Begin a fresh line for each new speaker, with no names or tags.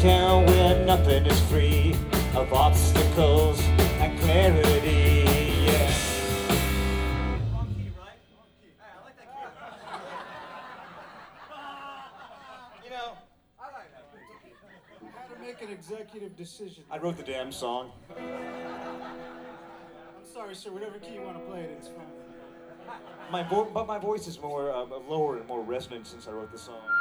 town where nothing is free of obstacles and clarity. Yeah.
Wrong key, right? Wrong key. Hey, I like that key. You know, I like that key.
I had to make an executive decision.
I wrote the damn song.
I'm sorry, sir. Whatever key you want to play it, it's fine.
But my voice is more lower and more resonant since I wrote the song.